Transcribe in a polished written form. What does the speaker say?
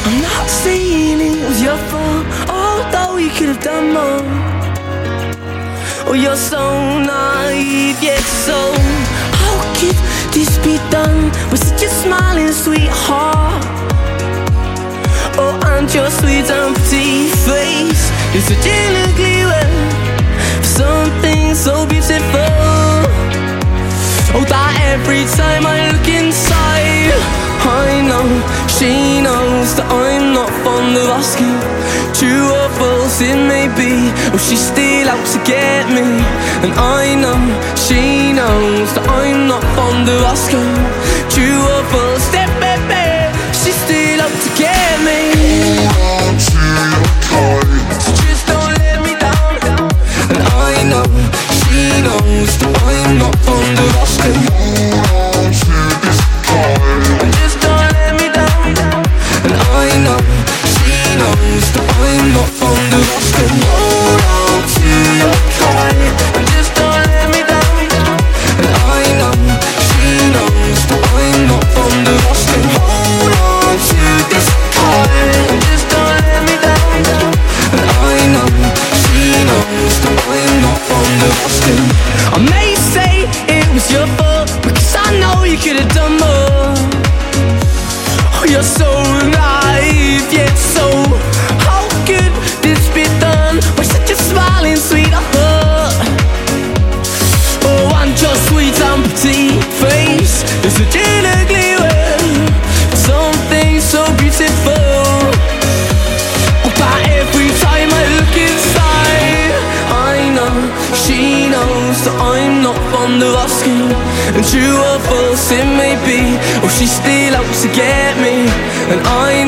I'm not saying it was your fault, although you could have done more. Oh, you're so naive, yet so. How could this be done with such a smiling sweetheart? Oh, and your sweet and pretty face is such an ugly word for something so beautiful. Oh, that every time I look inside, I know, she knows that I'm not fond of asking. True or false it may be, oh, she's still out to get me. And I know, she knows that I'm not fond of asking. True or false, baby, she's still out to get me. So just don't let me down. And I know, she knows that I'm not fond of asking. And just don't let me down. And I know, she knows that I'm not fond of asking. Hold on to your kite. And just don't let me down. And I know, she knows that I'm not fond of asking. Hold on to this kite. And just don't let me down. And I know, she knows that I'm not fond of asking. I may say it was your fault, because I know you could have done more. Oh, you're so naive, yet so. How could this be done with such a smiling sweetheart? Oh, and your sweet and pretty face is such an ugly word, something so beautiful. Oh, that every time I look inside, I know, she knows that I'm not fond of asking. And true or false it may be, oh, she's still out to get me. And I